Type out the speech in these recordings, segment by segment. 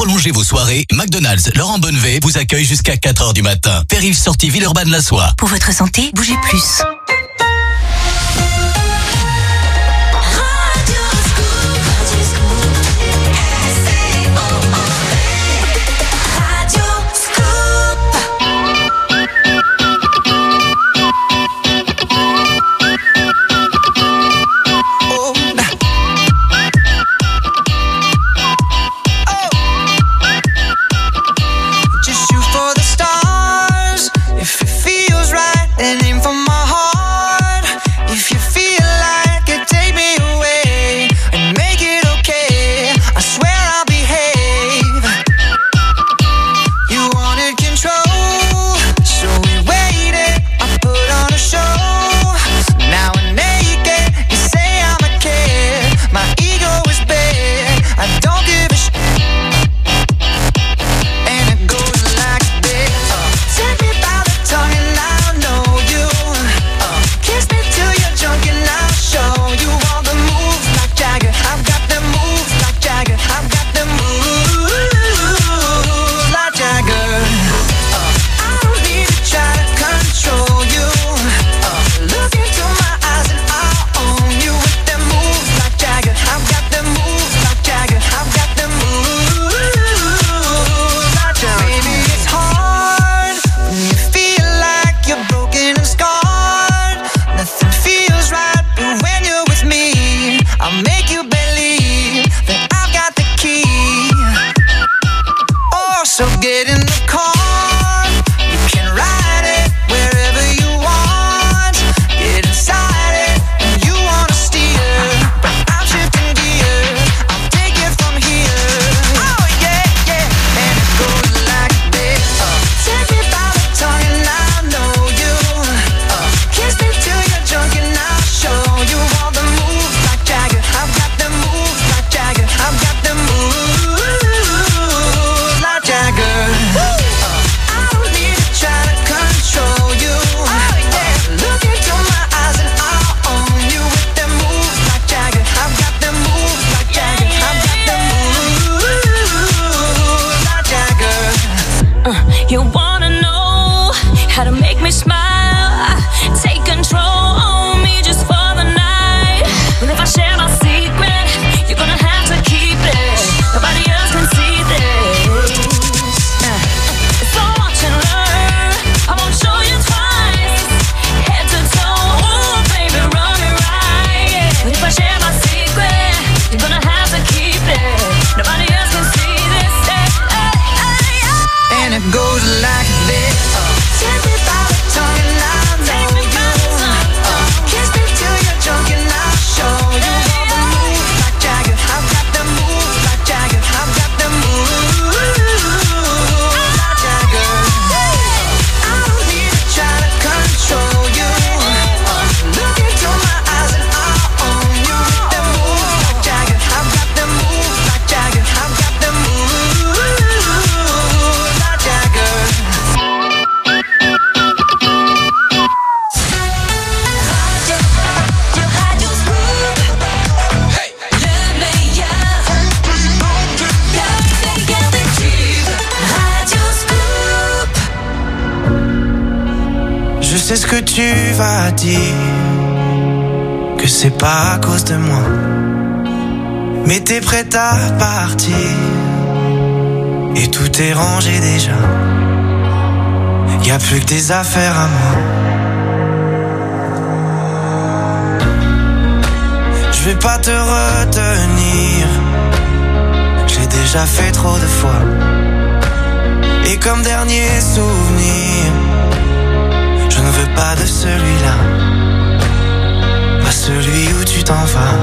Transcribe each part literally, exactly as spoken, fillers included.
prolonger vos soirées, McDonald's Laurent Bonnevet vous accueille jusqu'à quatre heures du matin. Périph' sortie Villeurbanne-la-Soie. Pour votre santé, bougez plus. Que c'est pas à cause de moi, mais t'es prête à partir et tout est rangé déjà. Y a plus que tes affaires à moi. Je vais pas te retenir, j'ai déjà fait trop de fois. Et comme dernier souvenir, je ne veux pas de celui-là, pas celui où tu t'en vas.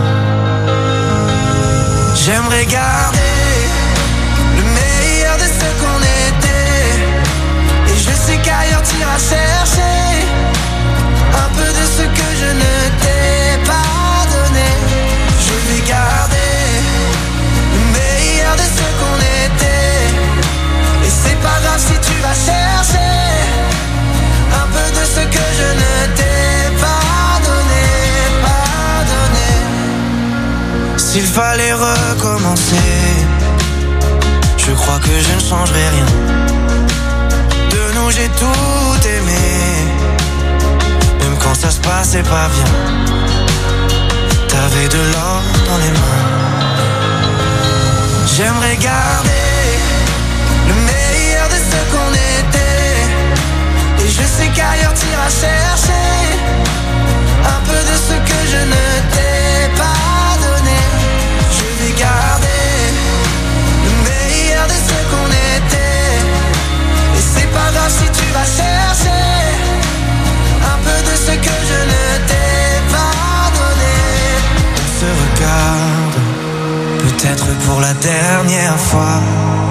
J'aimerais garder le meilleur de ce qu'on était, et je sais qu'ailleurs t'iras chercher un peu de ce que je ne t'ai pas donné. Je vais garder le meilleur de ce qu'on était, et c'est pas grave si tu vas chercher un peu de ce que je ne t'ai pas donné, pas donné. S'il fallait recommencer, je je crois que je ne changerai rien. De nous j'ai tout aimé, même quand ça se passait pas bien. T'avais de l'or dans les mains. J'aimerais garder le meilleur de ce qu'on était. Et je sais qu'ailleurs t'iras chercher un peu de ce que je ne t'ai pas donné. Je vais garder le meilleur de ce qu'on était. Et c'est pas grave si tu vas chercher un peu de ce que je ne t'ai pas donné. On se regarde, peut-être pour la dernière fois.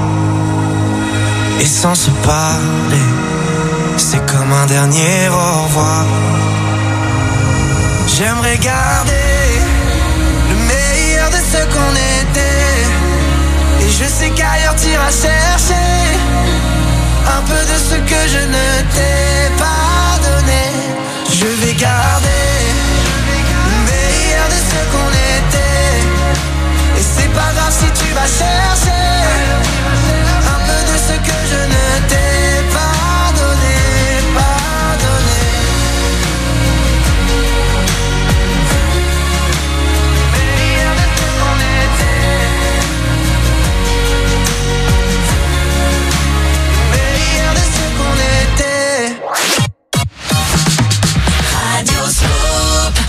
Et sans se parler, c'est comme un dernier au revoir. J'aimerais garder le meilleur de ce qu'on était. Et je sais qu'ailleurs t'iras chercher un peu de ce que je ne t'ai pas donné. Je vais garder le meilleur de ce qu'on était. Et c'est pas grave si tu vas chercher un peu de ce que je ne t'ai pas donné, pas donné. Meilleur de ce qu'on était. Meilleur de ce qu'on était. Radioscope.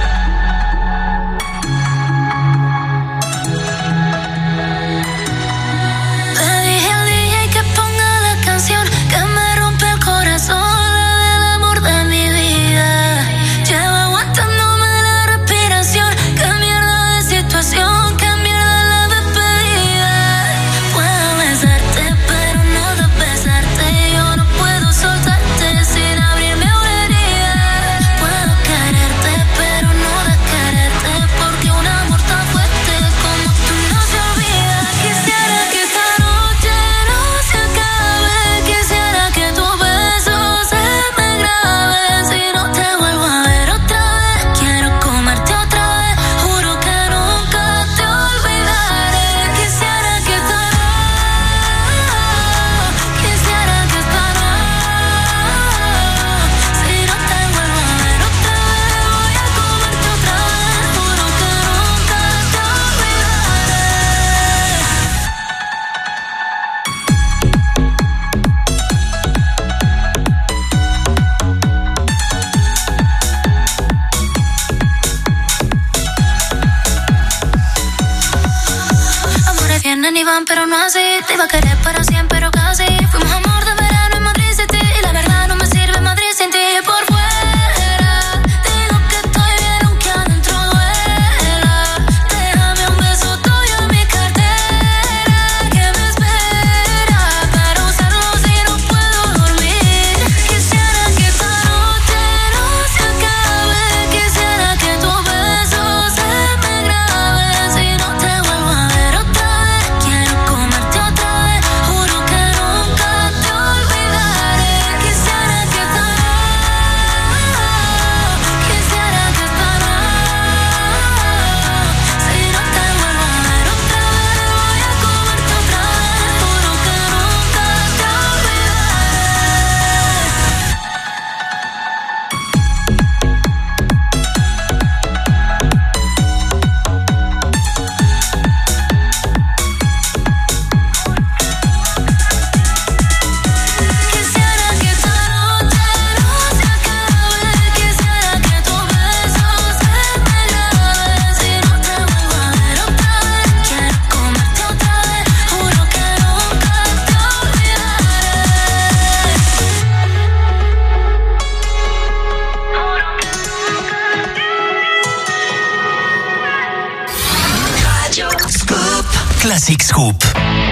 Pero no así, te iba a querer para siempre, pero casi. Fuimos amor de verano en Madrid City. Y la verdad no me sirve Madrid sin ti. Por fuera digo que estoy bien aunque adentro duela. Déjame un beso tuyo en mi cartera que me espera para usarlo si no puedo dormir. Quisiera que esta noche no se acabe. Quisiera que tus besos se me graben. Si no te vuelvo a ver otra vez, quiero comerte otra vez. Juro que nunca te olvidaré. Quisiera que esta Quisiera que esta si no te vuelvo a ver otra vez, voy a comerte otra vez. Juro que nunca te Quisiera que esta noche no se acabe. Quisiera que tus besos se me graben. Si no te vuelvo a ver otra vez, quiero comerte otra vez. Juro que nunca te olvidaré. Scoop. Classic Scoop.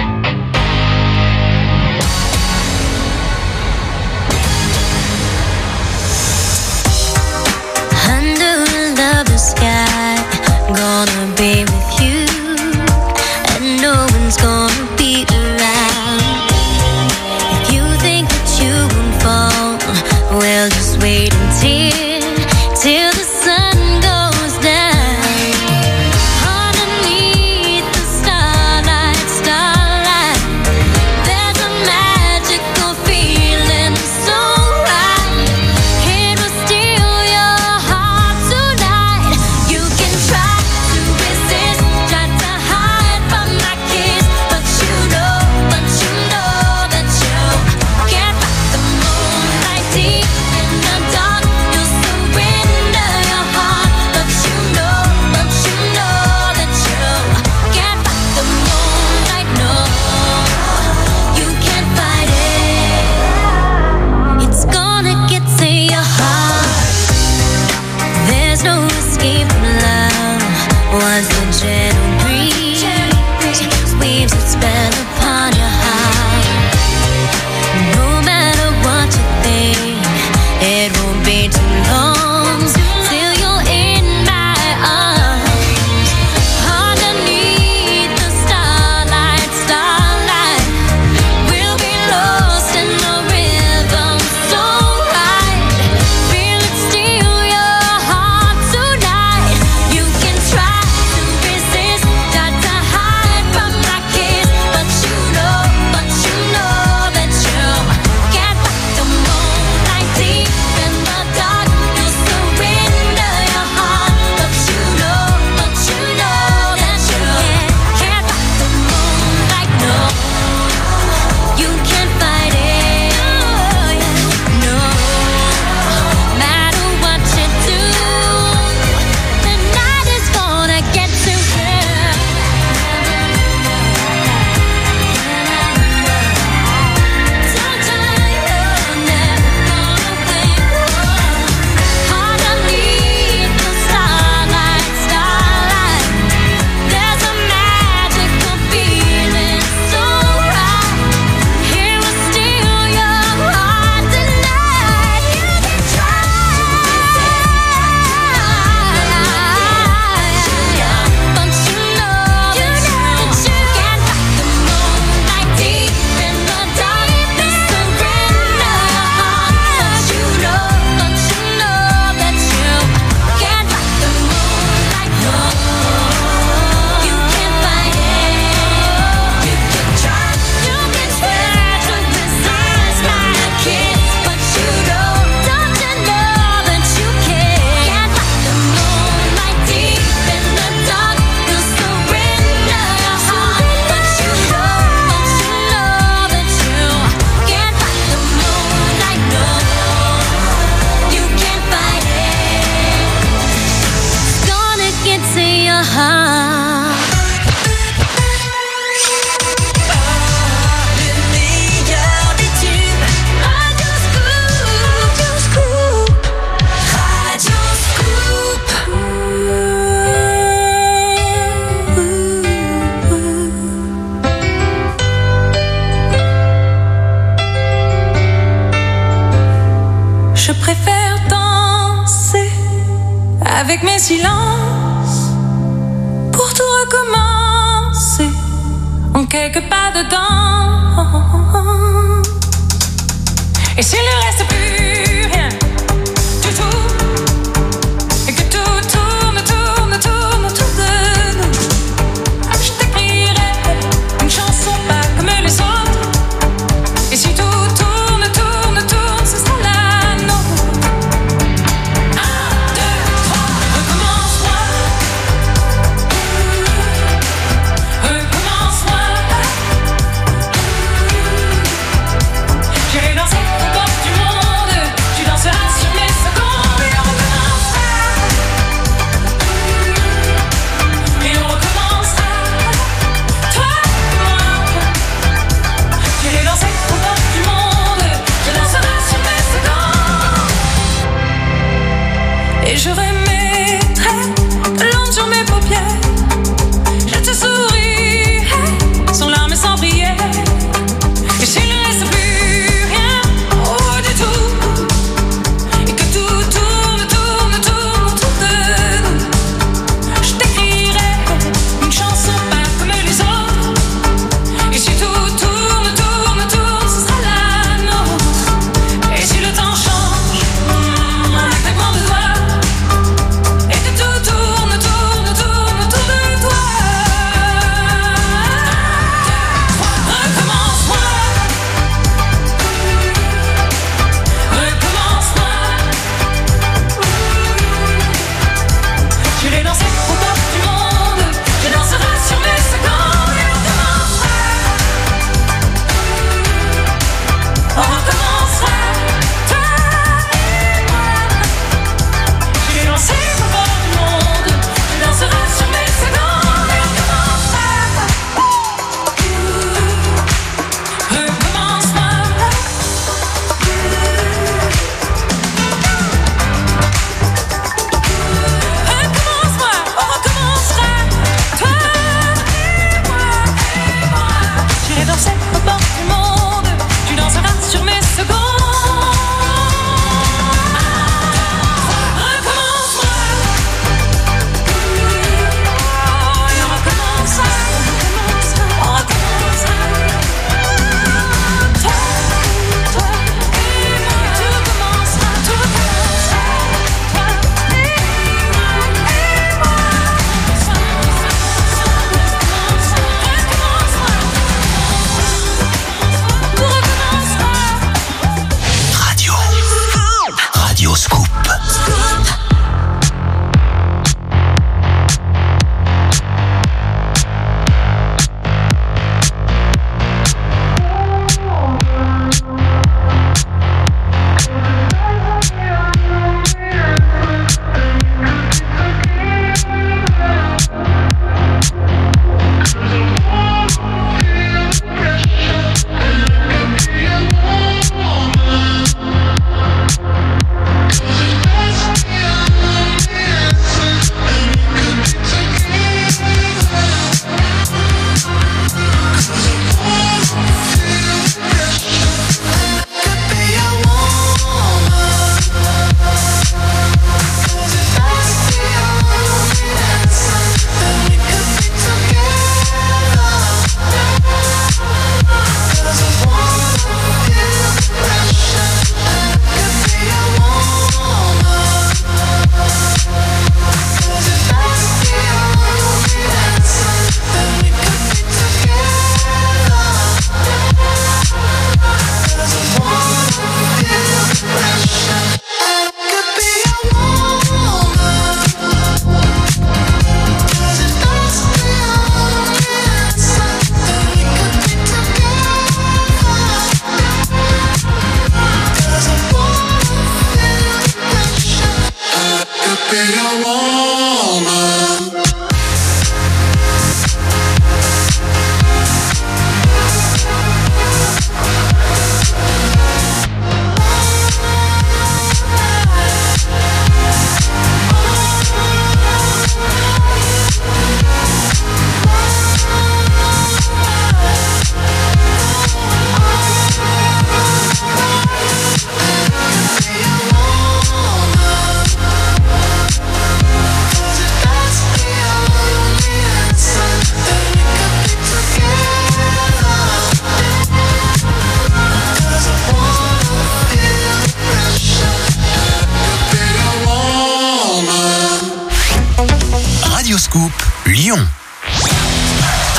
Under the sky, gonna be with you, and no one's gonna be around. If you think that you won't fall, well, just wait until till the sun goes down. Underneath the starlight, stars avec mes silences, pour tout recommencer en quelques pas dedans. Et s'il ne reste plus rien du tout, et que tout tourne, tourne, tourne autour de nous, je t'écrirai une chanson pas comme les autres. Et si tout tourne, tourne, tourne, ce sera la nôtre. Un, deux, trois, recommence-moi. Recommence-moi. J'irai danser au bord du monde.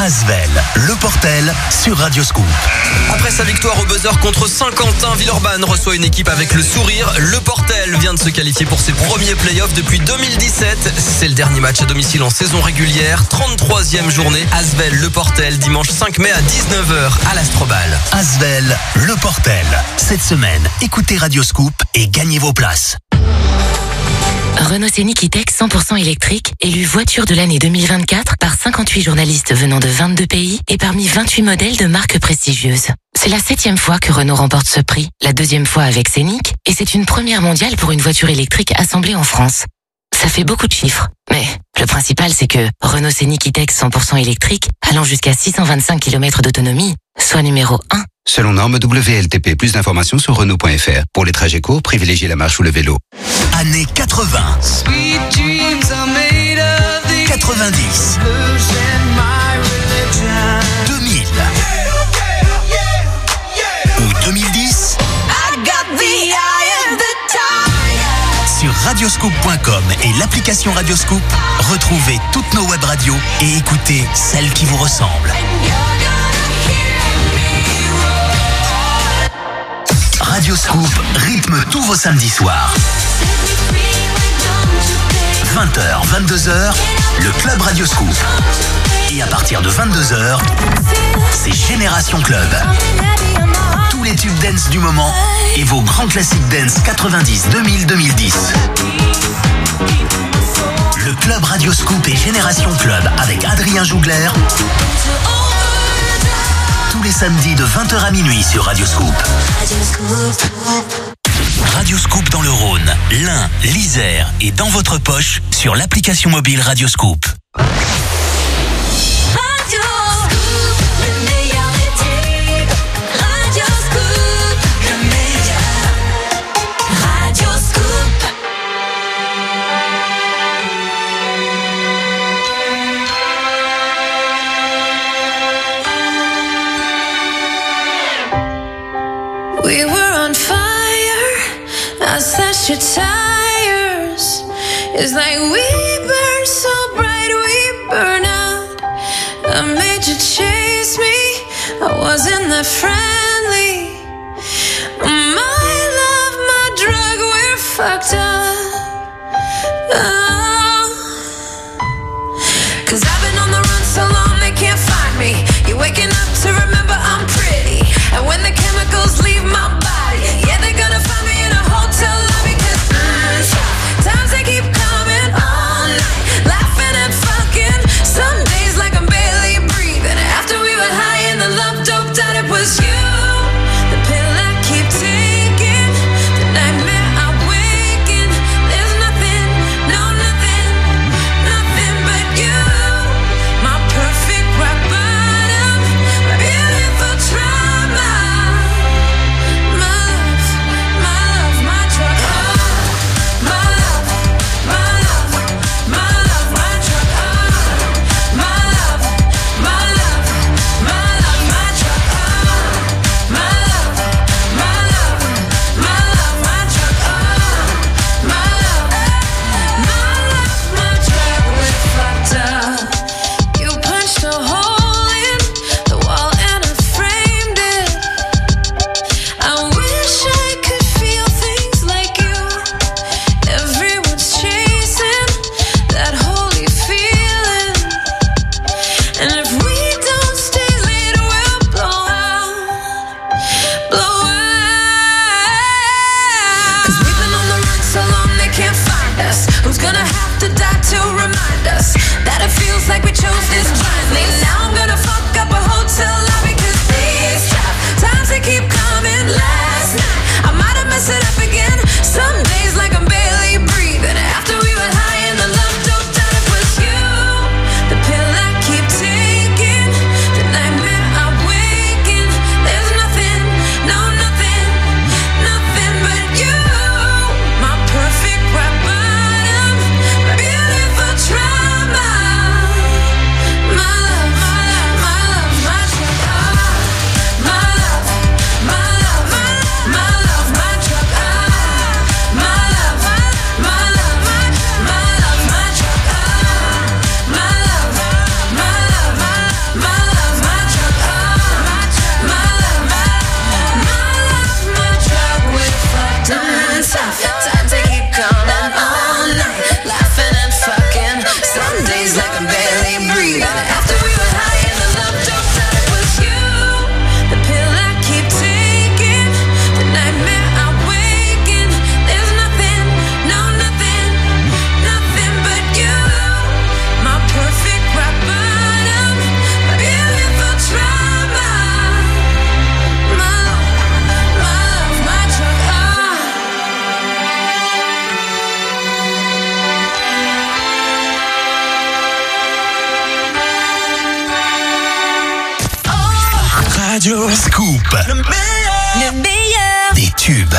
Asvel, Le Portel sur Radioscoop. Après sa victoire au buzzer contre Saint-Quentin, Villeurbanne reçoit une équipe avec le sourire. Le Portel vient de se qualifier pour ses premiers playoffs depuis deux mille dix-sept. C'est le dernier match à domicile en saison régulière. trente-troisième journée. Asvel, Le Portel, dimanche cinq mai à dix-neuf heures à l'Astrobal. Asvel, Le Portel. Cette semaine, écoutez Radioscoop et gagnez vos places. Renault Scénic E-Tech cent pour cent électrique, élu voiture de l'année deux mille vingt-quatre par cinquante-huit journalistes venant de vingt-deux pays et parmi vingt-huit modèles de marques prestigieuses. C'est la septième fois que Renault remporte ce prix, la deuxième fois avec Scénic, et c'est une première mondiale pour une voiture électrique assemblée en France. Ça fait beaucoup de chiffres, mais le principal c'est que Renault Scénic E-Tech cent pour cent électrique, allant jusqu'à six cent vingt-cinq kilomètres d'autonomie, soit numéro un. Selon norme W L T P, plus d'informations sur Renault point F R. Pour les trajets courts, privilégiez la marche ou le vélo. Années quatre-vingts, quatre-vingt-dix, deux mille ou deux mille dix. Sur radioscoop point com et l'application Radioscoop, retrouvez toutes nos web radios et écoutez celles qui vous ressemblent. Radioscoop rythme tous vos samedis soirs. vingt heures, vingt-deux heures, le Club Radioscoop. Et à partir de vingt-deux heures, c'est Génération Club. Tous les tubes dance du moment et vos grands classiques dance quatre-vingt-dix, deux mille, deux mille dix. Le Club Radioscoop et Génération Club avec Adrien Jougler. Tous les samedis de vingt heures à minuit sur Radioscoop. Radioscoop dans le Rhône, l'Ain, l'Isère et dans votre poche sur l'application mobile Radioscoop. We were on fire, I slashed your tires. It's like we burn so bright, we burn out. I made you chase me, I wasn't that friendly. My love, my drug, we're fucked up. Oh. Cause I've been on the run so long they can't find me. You're waking up to remember I'm pretty. And when the chemicals leave my body, yeah, they're gonna find me in a hotel lobby. Cause mm, times they keep coming all night, laughing and fucking. Some days like I'm barely breathing. After we were high and the love doped out, it was you. The pill I keep taking, the nightmare I wake in. There's nothing, no nothing, nothing but you. My perfect rock bottom, my beautiful trauma. My love, my love, my drug. Oh, my love, my love, my love, my drug. Oh, my love, my love, my love, my drug. Oh, my love, my love, my love, my drug. Oh, my love, my love, my drug. We're fucked up. You punched a hole in the wall and I framed it. I wish I could feel things like you. Everyone's chasing that holy feeling. And if we don't stay late, we'll blow out, blow out. Cause we've been on the run so long they can't find us. Who's gonna have to die to remind us that it feels like we chose this blindly? Now I'm gonna fuck up a hotel lobby. Cause these tough times they keep coming. Last night I might have messed it up again. Some days like I'm barely breathing. After we were high and the love doped out, it was you. The pill I keep taking, the nightmare I wake in. There's nothing, no nothing, nothing but you. My perfect rock bottom, my beautiful trauma. My Radio Scoop. Le meilleur, Le meilleur. Des tubes.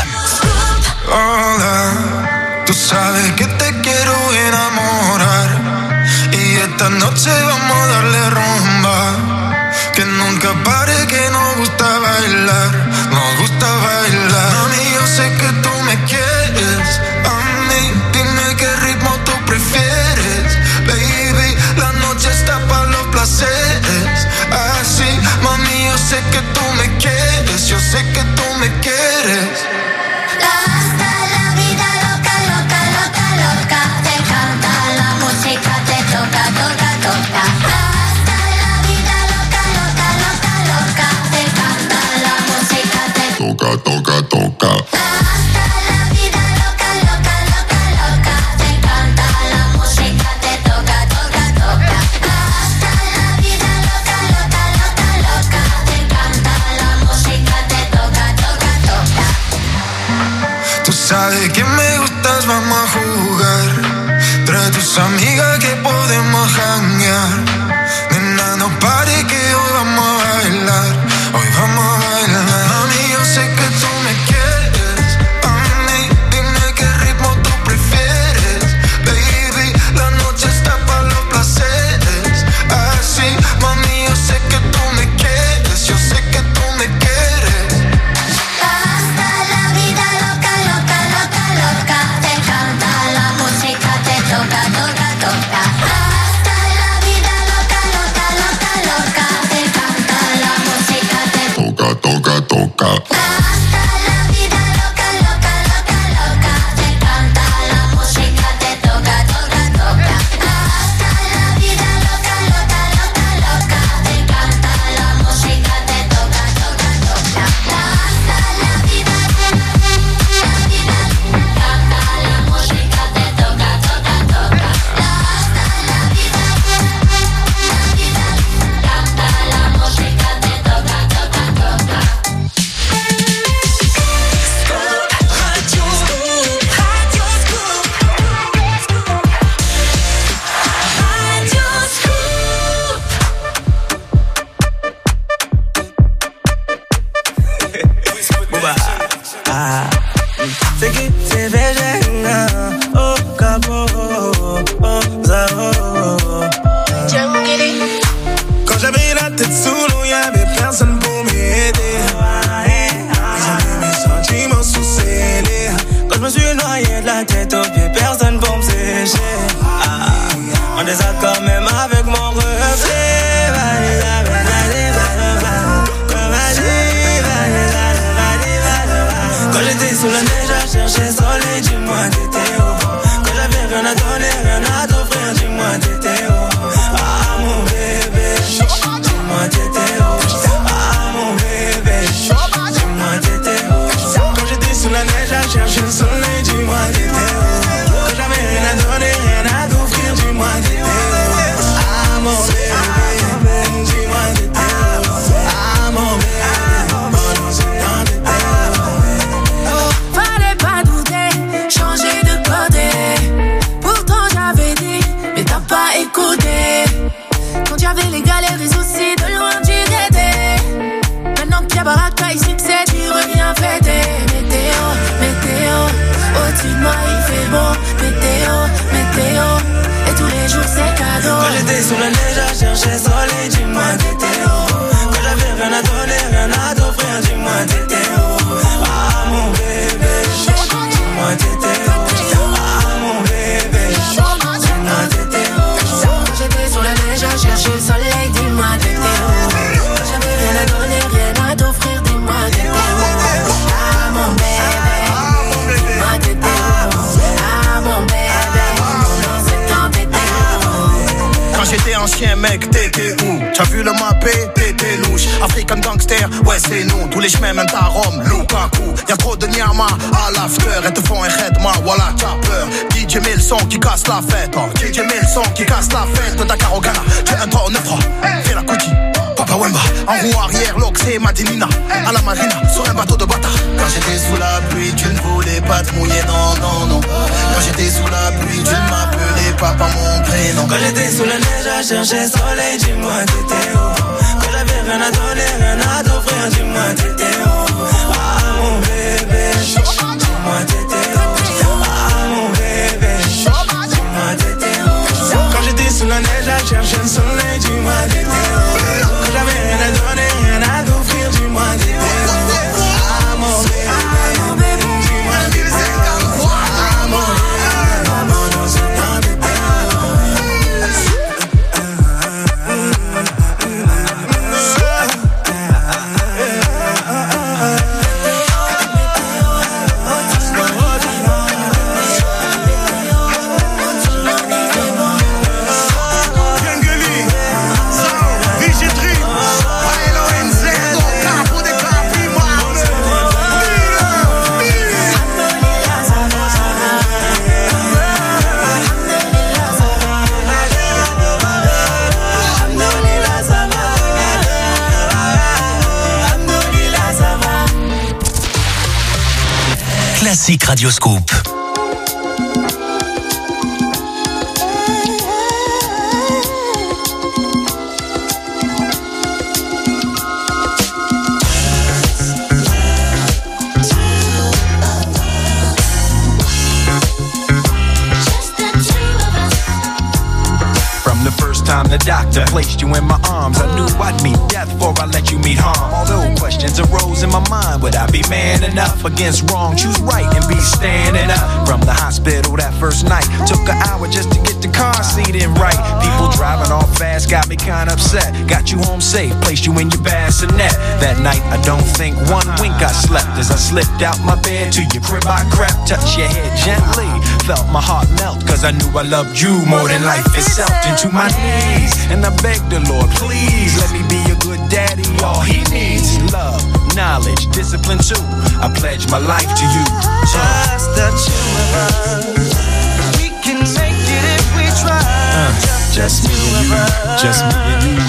Hola, tú sabes que te quiero enamorar. Y esta noche vamos a darle rumba. Que nunca pare, que nos gusta bailar. Nos gusta bailar. Mami, yo sé que tú me quieres. A mí, dime qué ritmo tú prefieres. Baby, la noche está para los placeres. Así, mami, yo sé que tú me quieres. Yo sé que tú me quieres. Hasta la vida loca, loca, loca, loca. Te canta la música, te toca, toca, toca. Hasta la vida loca, loca, loca, loca. Te canta la música, te Toca, toca, toca. Hasta la vida loca, loca, loca, loca. Te canta la música, te toca, toca, toca. Hasta la vida loca, loca, loca, loca. Te canta la música, te toca, toca, toca. Tú sabes que me gustas, vamos a jugar. Trae tus amigas que podemos janguear. Nena, no pare que hoy vamos a bailar. Hoy vamos a bailar. Mami, yo sé que tú me quieres. A mí, dime qué ritmo tú prefieres. Baby, la noche está para los placeres. Así, mami, yo sé que tú me quieres. Yo sé que tú me quieres. Hasta la vida loca, loca, loca, loca. Te canta la música, te toca, toca, toca. Hasta la vida loca, loca, loca, loca. Te canta la música, te Toca, toca, toca. Hasta la vida loca, loca, loca, loca. Te canta la música, te toca, toca, toca. Hasta la vida loca, loca, loca, loca. Te canta la música, te toca, toca, toca. Hasta la vida, la vida, canta la música, te toca, toca, toca. Hasta la vida, la vida, canta la música, te toca, toca, toca. Radio Scoop. Radio Scoop. Radio Scoop. Booba. Ah. C'est qui c'est végétarien. Oh, capo. Oh, zao. Quand j'avais la tête sous l'eau, y'avait personne pour m'aider. J'avais mes sentiments sous scellés. Quand je me suis noyé de la tête aux pieds, personne pour me sécher. Ah. En désaccord même avec mon reflet. Quand j'étais sous la neige à chercher soleil, dis-moi t'étais où. Quand j'avais rien à donner, rien à t'offrir, dis-moi t'étais où. Ah mon bébé, dis-moi t'étais où. Ah mon bébé, dis-moi t'étais où. Quand j'étais sous la neige à chercher le soleil, dis-moi t'étais où. Quand j'avais rien à donner, rien à t'offrir, dis-moi t'étais où. Ah mon bébé, dis-moi t'étais où. Ah mon bébé, oh non c'est quand t'étais où. Fallait pas douter, changer de côté. Pourtant j'avais dit, mais t'as pas écouté. Quand y'avais les galères et soucis, de loin tu t'étais. Maintenant qu'il y a baraka et succès, tu reviens fêter. Météo, météo, au-dessus de moi il fait beau. Météo, météo, et tous les jours c'est cadeau. Quand j'étais sous la neige à chercher soleil, dis-moi t'étais où. Quand j'avais rien à donner, rien à t'offrir, dis-moi t'étais où. Ah mon bébé, dis-moi t'étais où. Ah mon bébé, dis-moi t'étais où. Quand j'étais sur la neige à chercher le soleil, dis-moi t'étais où. Quand j'avais rien à donner, rien à t'offrir, dis-moi t'étais où. Ah mon bébé, dis-moi t'étais où. Ah mon bébé, non c'est quand t'étais où. Quand j'étais ancien mec, t'étais où? T'as vu le mappé, t'étais louche. African gangster, ouais c'est nous. Tous les chemins mènent à Rome, Lukaku. Y'a trop de Nyama à l'after. Elles te font un headma, voilà t'as peur. D J met le son qui casse la fête. Oh, D J met le son qui casse la fête. Dakar au Ghana, j'ai un trois neuf trois. Fais la cookie, Papa Wemba. En roue arrière, l'Oxé, Madinina. À la marina, sur un bateau de bâtard. Quand j'étais sous la pluie, tu ne voulais pas te mouiller, non, non, non. Quand j'étais sous la pluie, tu ne m'appelais pas par mon prénom. Quand j'étais sous la neige à chercher soleil, dis-moi t'étais où. Quand j'avais rien à donner, rien à t'offrir, dis-moi t'étais où? Ah mon bébé, dis-moi t'étais où? Ah mon bébé, dis-moi t'étais où? Quand j'étais sous la neige à chercher le soleil, dis-moi t'étais où? Quand j'avais rien à donner, rien à t'offrir, dis-moi t'étais où? Ah mon bébé, dis-moi t'étais où? Ah mon bébé, maman dans ce temps t'étais Classique Radio Scoop. Time the doctor placed you in my arms, I knew I'd meet death before I let you meet harm. Although questions arose in my mind, would I be man enough against wrong? Choose right and be standing up. From the hospital that first night, took an hour just to get the car seat in right. People driving off fast got me kinda upset. Got you home safe, placed you in your bassinet. That night I don't think one wink I slept. As I slipped out my bed to your crib I crept. Touched your head gently, felt my heart melt, cause I knew I loved you more than life itself. Into my knees, and I begged the Lord, please let me be a good daddy. All he needs is love, knowledge, discipline too. I pledge my life to you. Just the two of us, we can make it if we try. Uh, just me and you, just me and you.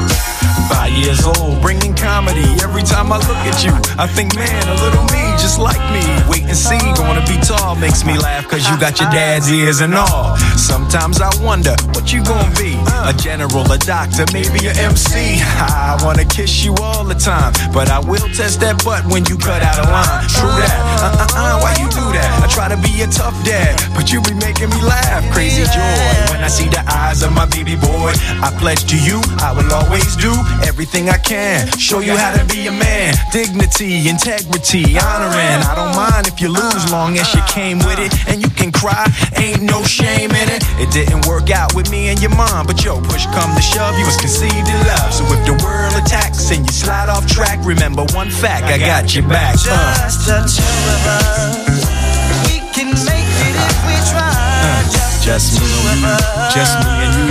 Five years old, bringing comedy. Every time I look at you, I think, man, a little me, just like me. Wait and see, gonna be tall, makes me laugh, cause you got your dad's ears and all. Sometimes I wonder, what you gonna be? A general, a doctor, maybe an M C. I wanna kiss you all the time, but I will test that butt when you cut out a line. True that, uh-uh-uh, why you do that? I try to be a tough dad, but you be making me laugh. Crazy joy, when I see the eyes of my baby boy. I pledge to you, I will always do everything I can, show you how to be a man. Dignity, integrity, honoring. I don't mind if you lose, long as you came with it. And you can cry, ain't no shame in it. It didn't work out with me and your mom, but yo, push come to shove, you was conceived in love. So if the world attacks and you slide off track, remember one fact, I got your back. uh. Just the two of us, we can make it if we try. uh, Just me and you, just me and you,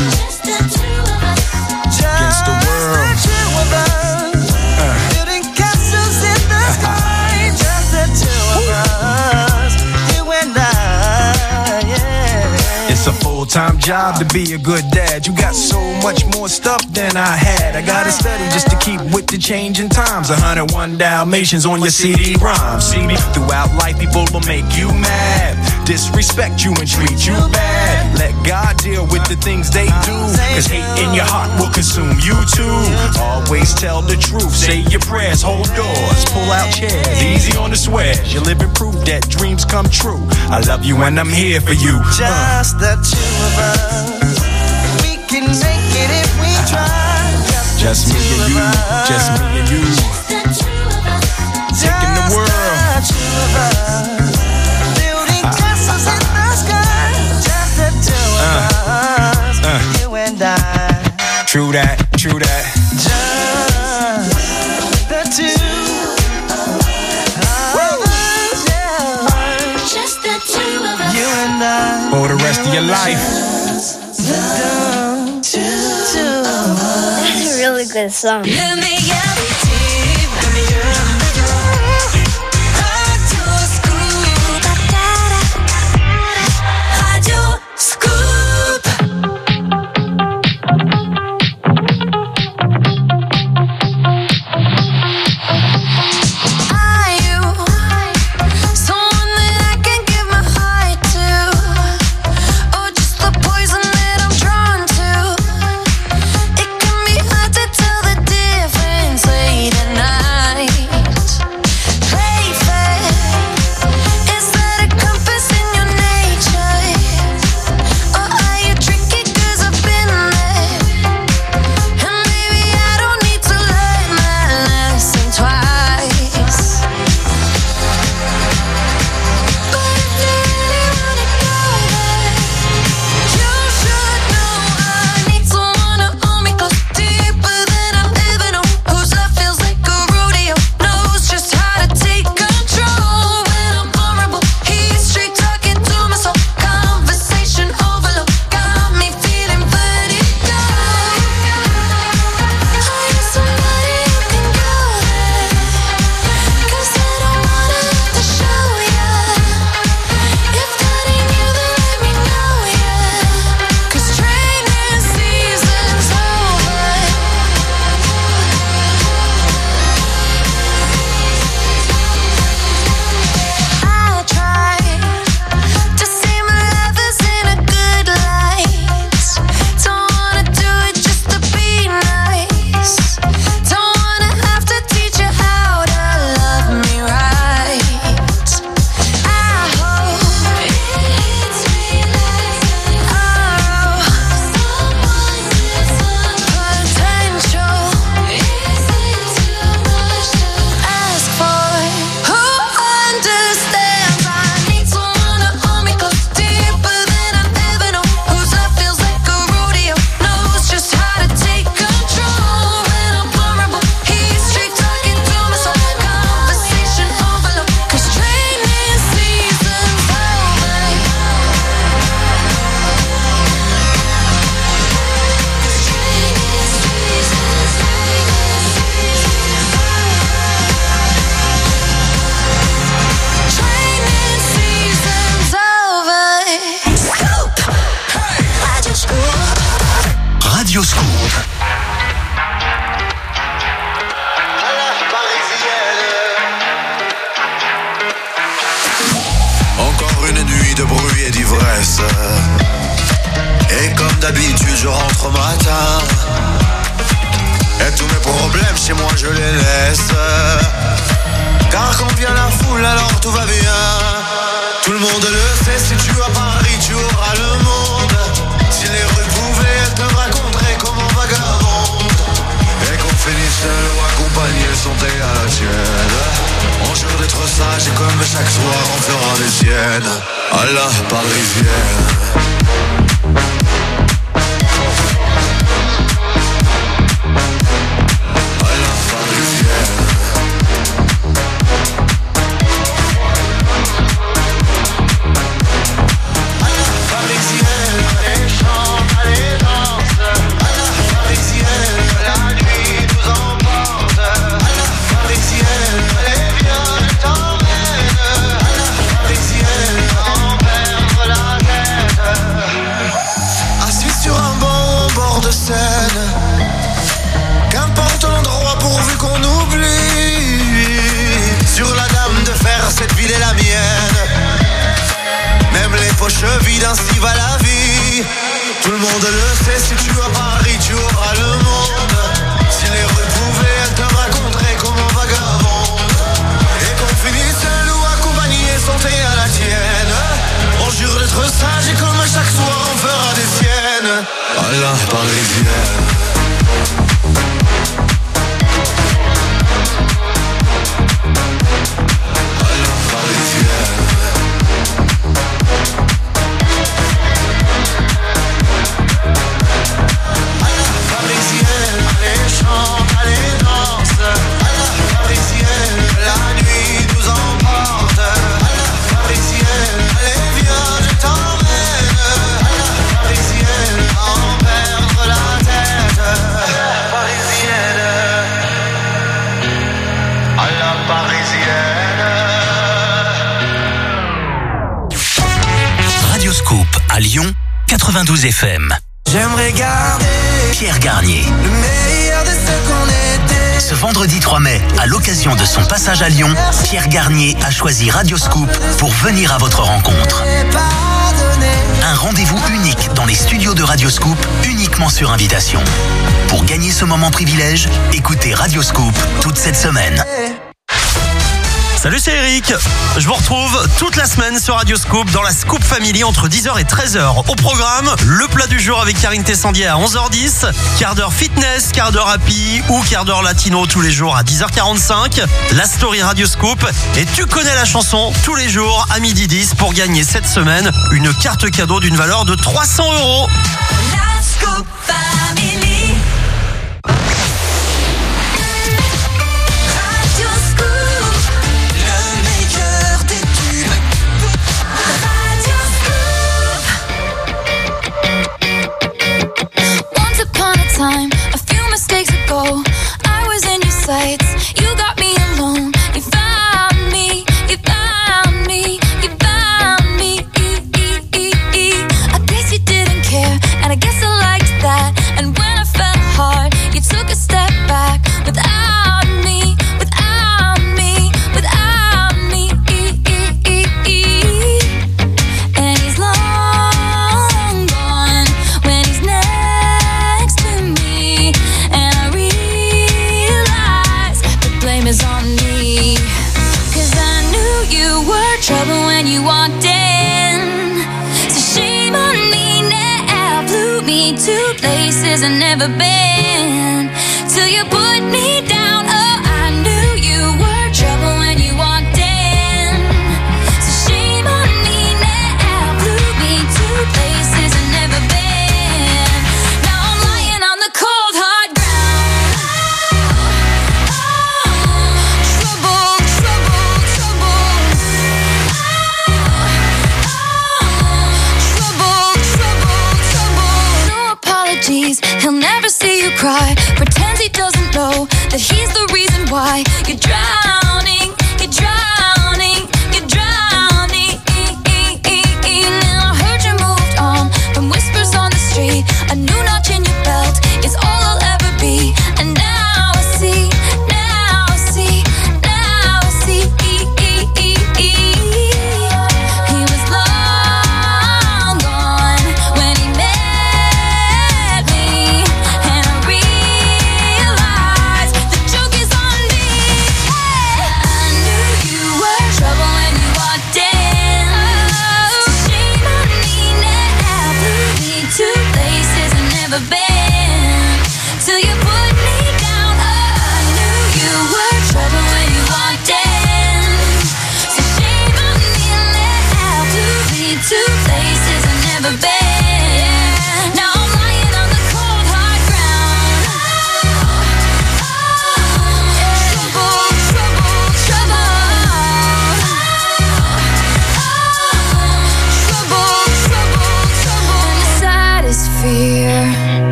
against the world. Just the two of us, uh. building castles in the sky. Just the two of us, you and I, yeah. It's a full-time job to be a good dad. You got so much more stuff than I had. I gotta study just to keep with the changing times. one oh one Dalmatians on your C D ROM. C D throughout life, people will make you mad, disrespect you and treat you bad. Let God deal with the things they do, cause hate in your heart will consume you too. Always tell the truth, say your prayers, hold doors, pull out chairs, easy on the swears. You're living proof that dreams come true. I love you and I'm here for you. Just the two of us, we can make it if we try. Just me and you, just me and you, taking the world. Just the two of us, building castles in the sky. Just the two of us, uh, you and I. True that, true that. Just the two of us, yeah. Just the two of us, you and I. For the rest of your life. The two of us. That's a really good song. Let me get deep. Radio Scoop. Radio Scoop. Are you someone that I can give my heart to, or just the poison that I'm drawn to? It can be hard to tell the difference. laisse. Et comme d'habitude je rentre au matin, et tous mes problèmes chez moi je les laisse. Car quand vient la foule alors tout va bien. Tout le monde le sait, si tu as Paris tu auras le monde. Si les rues pouvaient, elles te raconteraient comment vagabonde. Et qu'on finisse seul ou accompagné, santé à la tienne. On jure d'être sage et comme chaque soir on fera des siennes. À la parisienne. Qu'importe l'endroit pourvu qu'on oublie. Sur la dame de fer, cette ville est la mienne. Même les poches vides, ainsi va la vie. Tout le monde le sait, si tu as Paris, tu auras le monde. Si les rues pouvaient, elles te raconteraient comment vagabonde. Et qu'on finisse seul ou accompagné, santé à la tienne. On jure d'être sage et comme à chaque soir on fera des siennes. À la parisienne. À Lyon, quatre-vingt-douze F M. J'aimerais garder Pierre Garnier. le meilleur de ce qu'on était. Ce vendredi trois mai, à l'occasion de son passage à Lyon, Pierre Garnier a choisi Radio Scoop pour venir à votre rencontre. Un rendez-vous unique dans les studios de Radio Scoop, uniquement sur invitation. Pour gagner ce moment privilège, écoutez Radio Scoop toute cette semaine. Salut, c'est Eric. Je vous retrouve toute la semaine sur Radio Scoop dans la Scoop Family entre dix heures et treize heures. Au programme, le plat du jour avec Karine Tessandier à onze heures dix, quart d'heure fitness, quart d'heure happy ou quart d'heure latino tous les jours à dix heures quarante-cinq, la story Radio Scoop et tu connais la chanson tous les jours à midi dix pour gagner cette semaine une carte cadeau d'une valeur de trois cents euros. La Scoop Family. Time, a few mistakes ago, I was in your sights. You got me alone. You found me. You found me. You found me. I guess you didn't care, and I guess I liked that. And when I fell hard, you took a step back without me, without me, without me. And he's long gone when he's next to me. And I realize the blame is on me. Cause I knew you were trouble when you walked in. So shame on me now. Blew me to places I've never been. Till you put me down. Oh, I knew you were trouble when you walked in. So shame on me now. Blew me to places I've never been. Now I'm lying on the cold hard ground. Trouble, trouble, trouble. Trouble, trouble, trouble. No apologies, he'll never see you cry. Pretends he doesn't know.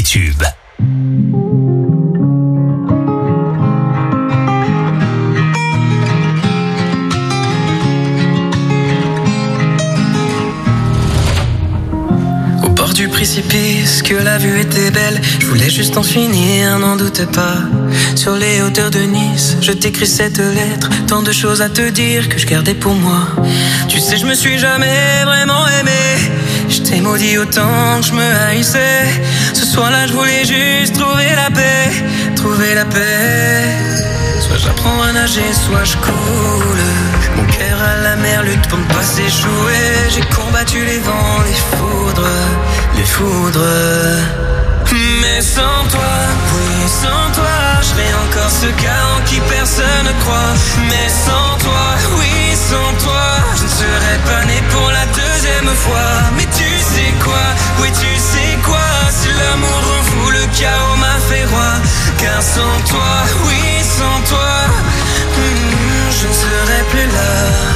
tubes. Au bord du précipice, que la vue était belle, je voulais juste en finir, n'en doute pas. Sur les hauteurs de Nice, je t'écris cette lettre, tant de choses à te dire que je gardais pour moi. Tu sais, je me suis jamais vraiment aimé, je t'ai maudit autant que je me haïssais. Ce soir-là, je voulais juste trouver la paix, trouver la paix. Soit j'apprends à nager, soit je coule. Mon cœur à la mer lutte pour ne pas s'échouer. J'ai combattu les vents, les foudres, les foudres. Mais sans toi, oui, sans toi, je serais encore ce gars en qui personne ne croit. Mais sans toi, oui, sans toi, je ne serais pas né pour la deuxième fois. Mais tu sais quoi, oui, tu sais quoi, si l'amour rend fou, le chaos m'a fait roi. Car sans toi, oui, sans toi, hmm, je ne serais plus là.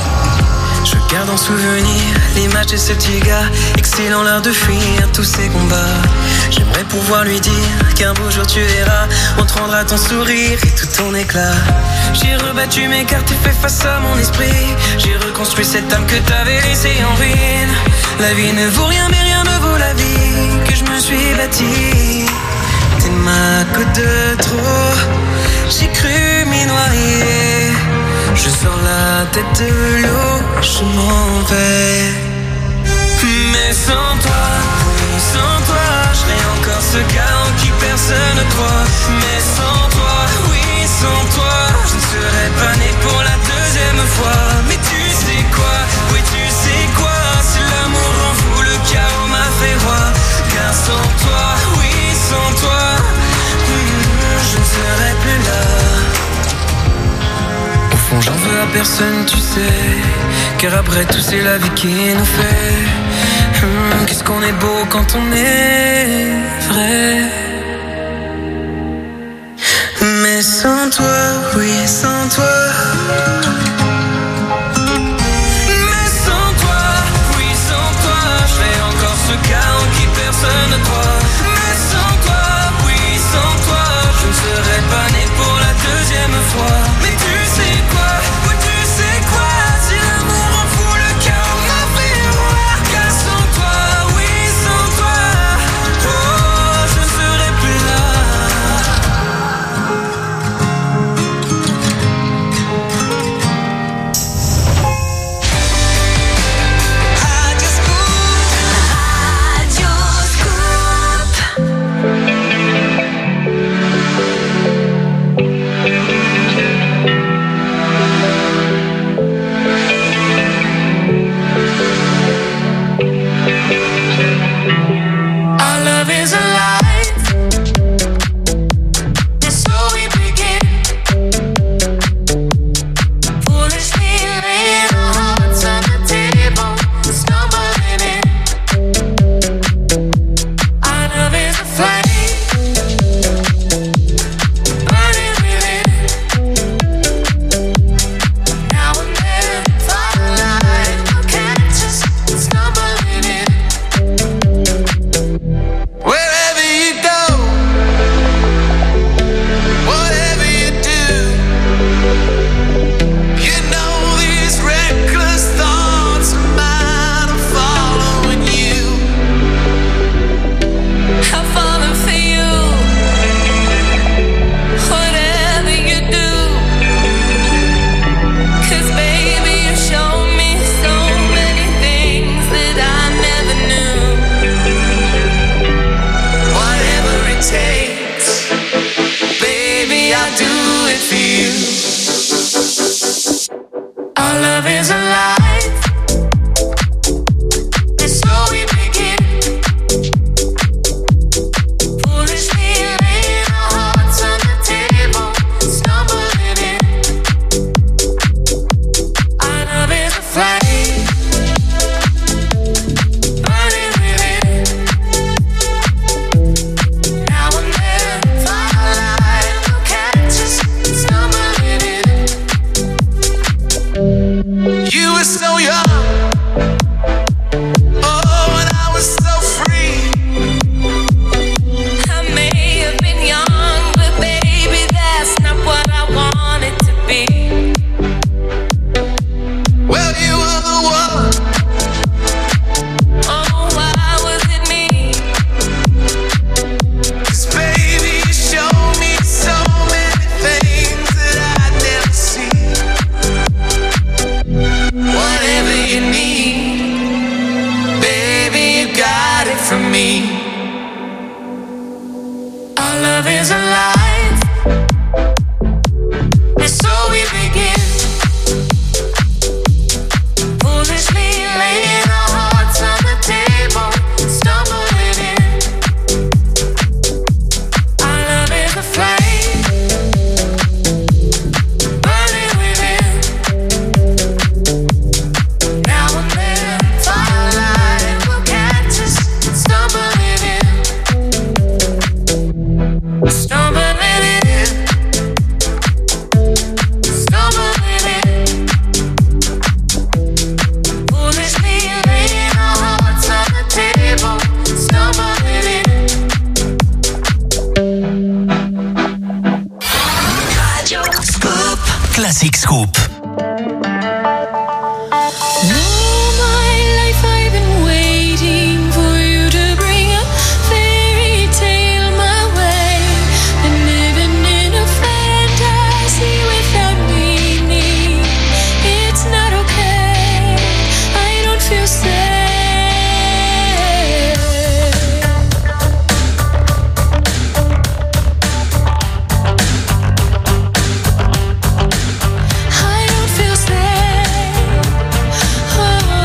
Je garde en souvenir l'image de ce petit gars, excilant l'art de fuir tous ces combats. J'aimerais pouvoir lui dire qu'un beau jour tu verras, on te rendra ton sourire et tout ton éclat. J'ai rebattu mes cartes et fait face à mon esprit. J'ai reconstruit cette âme que t'avais laissée en ruine. La vie ne vaut rien mais rien ne vaut la vie que je me suis bâtie. T'es ma goutte de trop, j'ai cru m'y noyer. Je sors la tête de l'eau, je m'en vais. Mais sans toi, oui, sans toi, je serais encore ce gars en qui personne ne croit. Mais sans toi, oui, sans toi, je ne serais pas né pour la deuxième fois. Mais tu sais quoi, oui, tu sais quoi, si l'amour rend fou, le chaos m'a fait roi. Car sans toi, oui, sans toi, hmm, je ne serais plus là. J'en veux à personne, tu sais, car après tout c'est la vie qui nous fait. Hum, qu'est-ce qu'on est beau quand on est vrai. Mais sans toi, oui, sans toi. Mais sans toi, oui, sans toi, je serais encore ce gars en qui personne ne croit. Mais sans toi, oui, sans toi, je ne serais pas né pour la deuxième fois. Mais tu sais quoi, oui, tu sais quoi, si l'amour en fout, le chaos m'a fait roi. Car sans toi, oui, sans toi, oh, je ne serais plus là. You were Our love is alive, and so we begin. Foolishly laying our hearts on the table, stumbling in. Our love is a flame, burning within. Now and then, firelight will catch us, stumbling in. Stumbling in, stumbling in. Foolishly laying our hearts on the table, stumbling in. Radio Scoop. Classic Scoop. All my life I've been waiting for you to bring a fairy tale my way. Been living in a fantasy without meaning. It's not okay, I don't feel safe. I don't feel safe. Oh.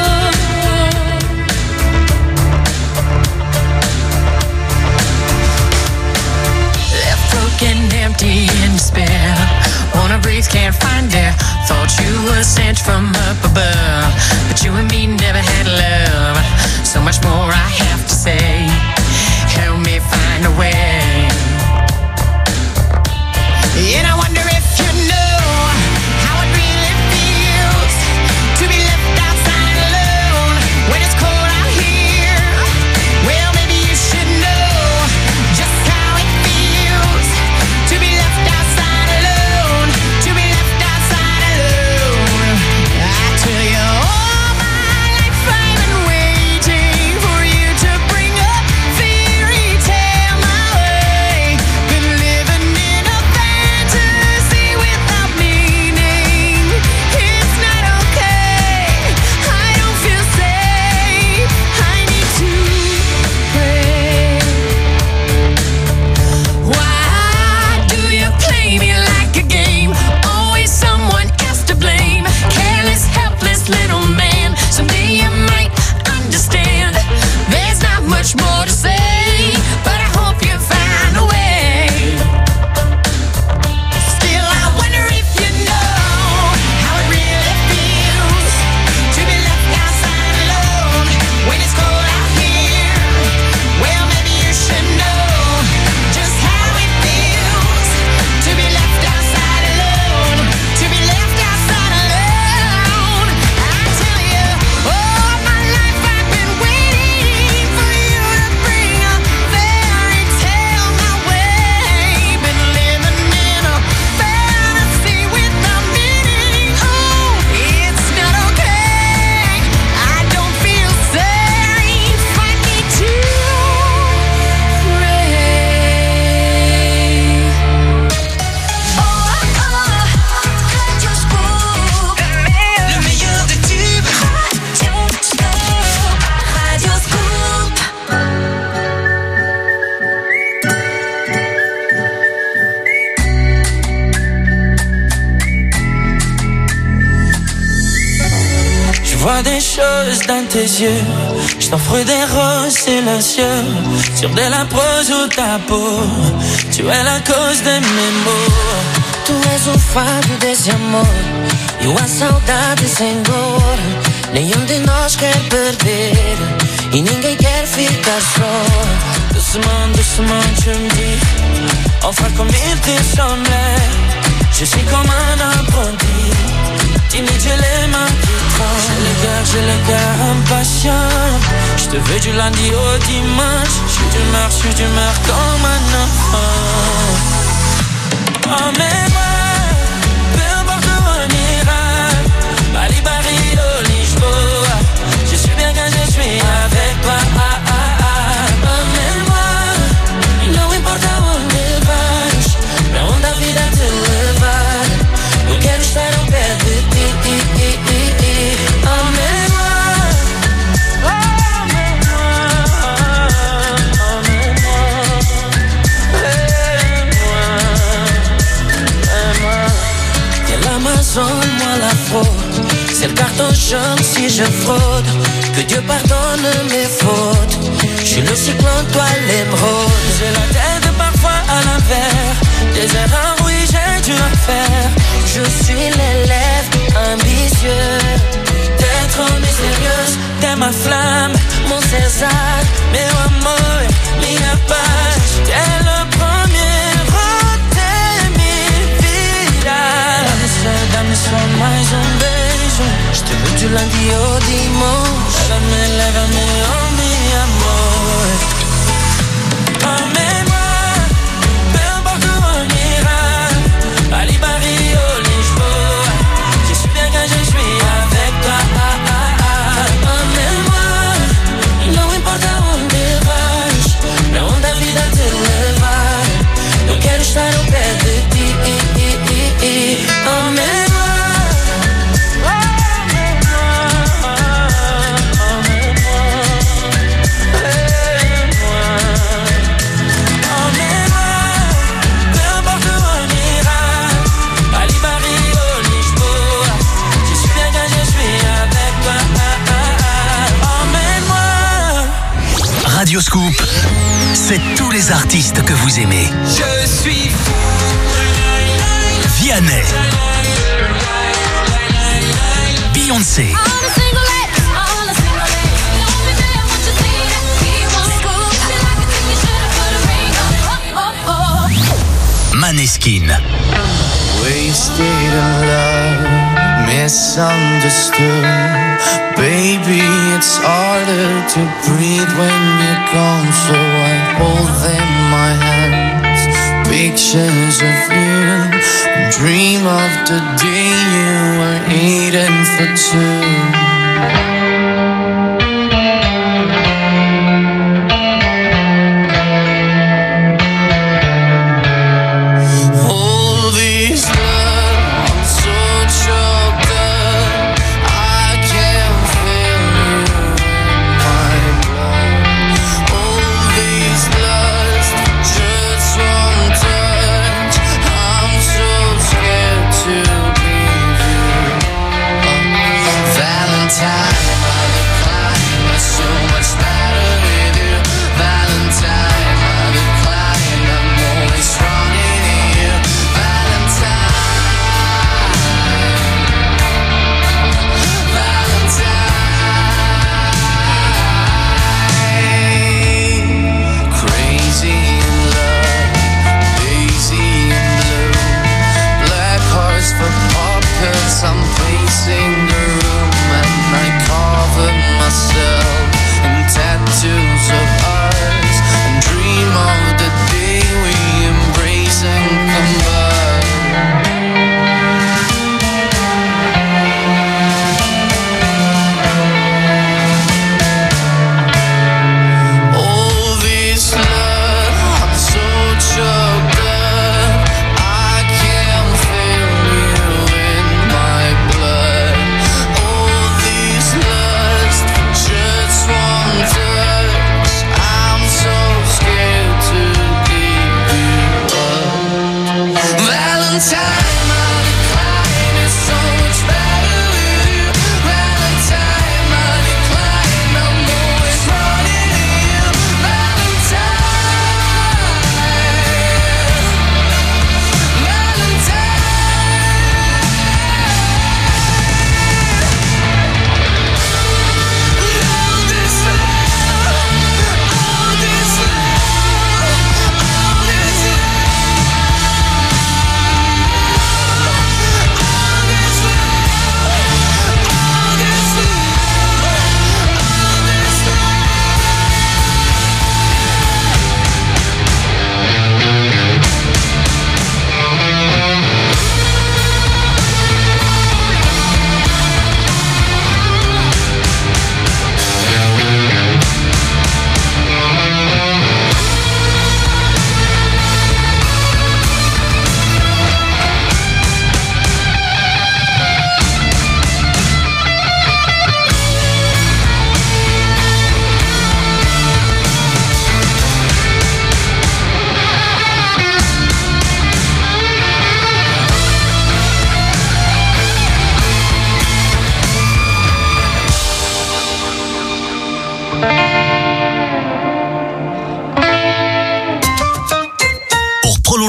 Left broken, empty, in despair. Wanna breathe, can't find air. Thought you were sent from up above, but you and me never had love. So much more I have to say. Help me find a way. And I wonder if you know how it really feels to be left outside alone when it's cold out here. Well, maybe you should know just how it feels to be left outside alone, to be left outside alone. I tell you, all my life I've been waiting for you to bring a fairy tale my way. Been living in a fantasy without meaning. It's not okay, I don't feel safe. I need to pray. Why do you play me like a game? Always someone else to blame. Careless, helpless little man. Someday you might understand. There's not much more to say, but I hope you find a way. Still, I wonder if you know how it really feels to be left outside alone when it's cold out here. Well, maybe you should know just how it feels to be left outside alone, to be left outside alone. I tell you, all my life I've been waiting for you to bring a fairy tale my way. Been living in a fantasy without meaning. Oh, it's not okay, I don't feel safe. I need to pray. Oh, oh, Radio Scoop. Le meilleur des tubes. Radio Scoop. Radio Scoop. Je vois des choses dans tes yeux. Je t'offre des roses silencieux sur de la prose ou ta peau. Tu es la cause de mes maux. Tu és o fado desse amor e a saudade sem dor. Nenhum de nós quer perder e ninguém quer ficar só. Doucement, doucement, tu me dis enfin comme il te semblait. Je suis comme un apprenti, timide, j'ai les mains qui tremblent. J'ai le cœur, j'ai le cœur impatient. Je te veux du lundi au dimanche. Je suis d'humeur, je suis d'humeur comme un enfant. Emmène-moi, peu importe où on ira. Bali, Barilo, Lisboa. Je suis bien quand je suis avec toi. Ah, ah, ah. Emmène-moi, não importa onde vais, pra onde a vida te levar. Eu quero estar ao pé de ti. Emmène-moi, emmène-moi, emmène-moi. pardonne-moi la fraude. C'est le carton jaune si je fraude. Que Dieu pardonne mes fautes. Je suis le cyclone, toi l'émeraude. J'ai la tête parfois à l'envers. Des erreurs, oui, j'ai dû en faire. Je suis l'élève ambitieux. T'es trop mystérieuse, t'es ma flamme, mon César, meu amor, minha paz. T'es le premier de minha vida. Dá-me só, dá-me só mais um beijo. Je te veux du lundi au dimanche. Lève-moi, lève-moi, oh mi amor. Emmène-moi, peu importe où on ira. Ali, Paris, au Lisboa. Je suis bien quand je suis avec toi. Emmène-moi, não importa onde vais, pra onde a vida te levar. Eu quero estar ao pé de ti. Emmène-moi. Radio Scoop, c'est tous les artistes que vous aimez. Je suis fou. Vianney, Beyoncé, Maneskin, Wasted in love, misunderstood. Baby, it's harder to breathe when you're gone, so I hold in my hands pictures of you and dream of the day you were eating for two.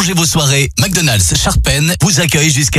prolonger vos soirées, McDonald's Sharpen vous accueille jusqu'à